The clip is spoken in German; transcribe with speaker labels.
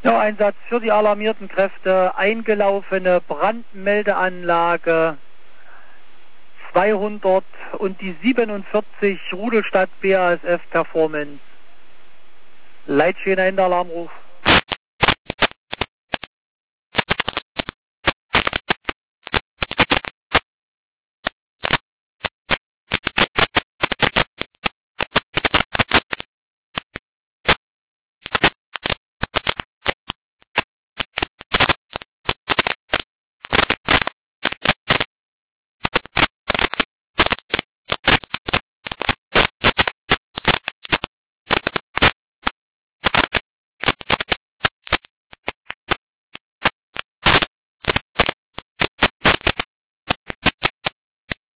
Speaker 1: Ja, Einsatz für die alarmierten Kräfte, eingelaufene Brandmeldeanlage 200 und die 47 Rudelstadt BASF Performance. Leitstehender Alarmruf.